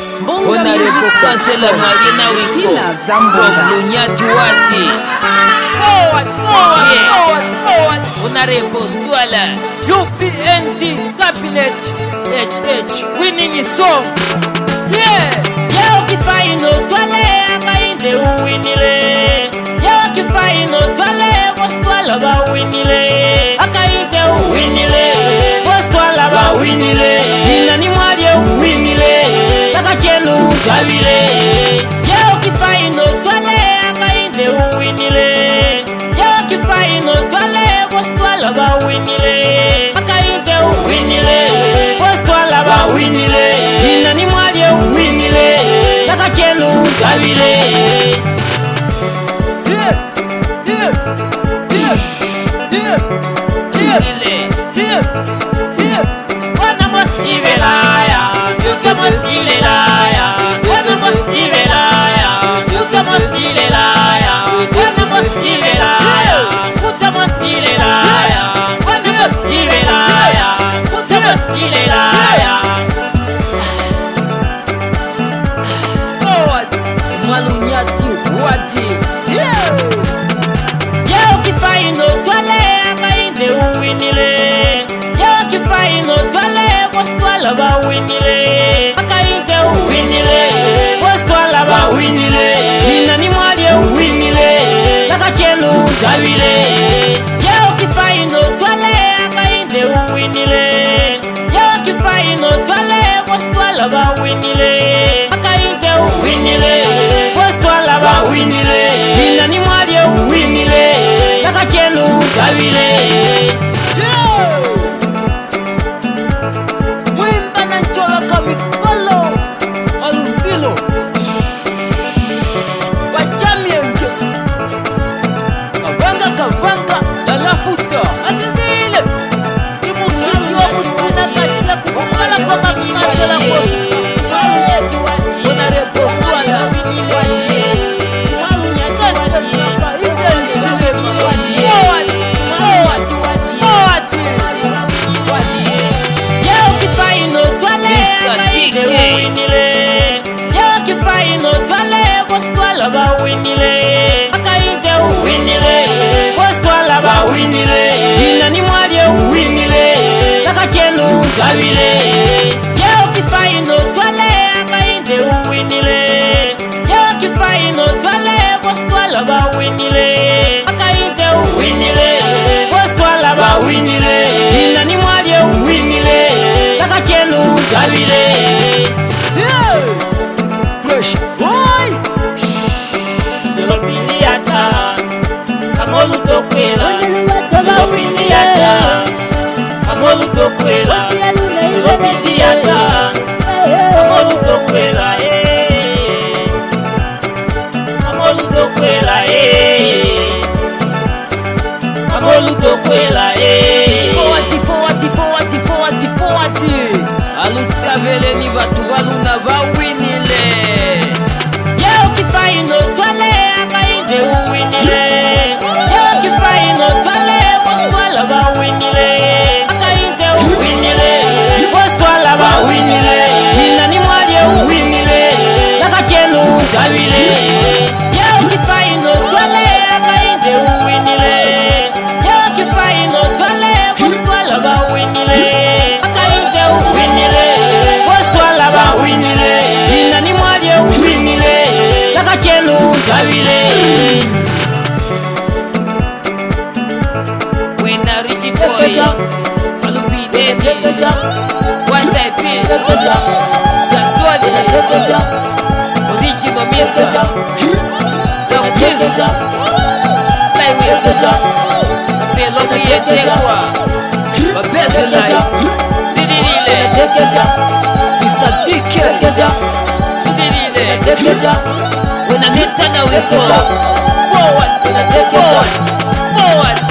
Honorable Councillor Marina Wiko from Lunyatu Wati. Forward. Honorable Stwala, UPND Cabinet HH, winning his song. Ukifaino twale akainde uwinile. Ukifaino twale wostwala ba winile. Akainde uwinile. Wostwala ba winile. Nina ni mwali uwinile. Takachelu gawile. Ukifaino twale akainde uwinile. Ukifaino twale wostwala ba winile. Akainde uwinile. Wostwala ba winile. Nina ni mwali uwinile. Takachelu gawile. Wana mosibelaya, yuka mosilelaya. Wana mosibelaya, yuka mosilelaya. Wana mosibelaya, yuka mosilelaya. Wana mosibelaya, yuka mosilelaya. Malunyatu Wati. Ukifaino twale akainde uwinile. Ukifaino twale wostwala ba winile. Akainde uwinile. Wostwala ba winile. Nina ni mwali uwinile. Takachelu gawile. Ukifaino twale akainde uwinile. Ukifaino twale wostwala ba winile. Akainde uwinile. Wostwala ba winile. Nina ni mwali uwinile. Takachelu gawile. Mwimba na nchola kamikolo Alubilo Wachamienjo Kavanga Dalafuta Asindile Ibu kiti wa mutina katila kukumala kwa makasela kwa Honorable Stwala gawile. Ukifaino twale akainde uwinile. Ukifaino twale wostwala ba winile. Akainde uwinile. Wostwala ba winile. Nina ni mwali uwinile. Takachelu gawile. Fresh boy Zolopiliata Kamolu tokwela. Zolopiliata Kamolu tokwela. Zolopiliata Kamolu tokwela. Kamolu tokwela. Kamolu tokwela. Forward Alukavele ni batu baluna bawinile. Ukifaino twale akainde uwinile. Ukifaino twale wostwala ba winile. Akainde uwinile. Wostwala ba winile. Nina ni mwali uwinile. Takachelu gawile. Ukifaino twale akainde uwinile. Ukifaino twale wostwala ba winile. Akainde uwinile. Wostwala ba winile. Nina ni mwali uwinile. Takachelu gawile. When I reach the boy Alubinedi Once I feel Just do it Original Mr. Don't kiss Fly with Apelo kuyetekwa Babezi life Sidirile Mr. DK Sidirile When I get done we go Forward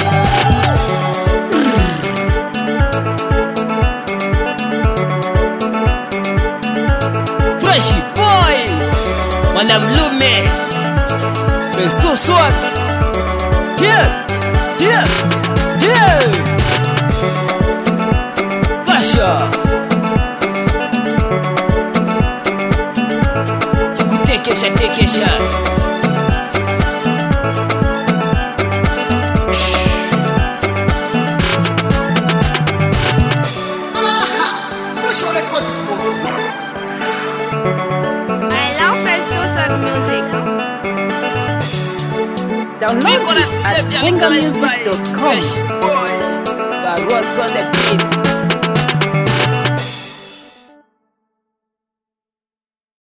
Fresh boy Madame Lume Besto Swat Gasha tekesha Download it at bungamusic.com. What's on the beat?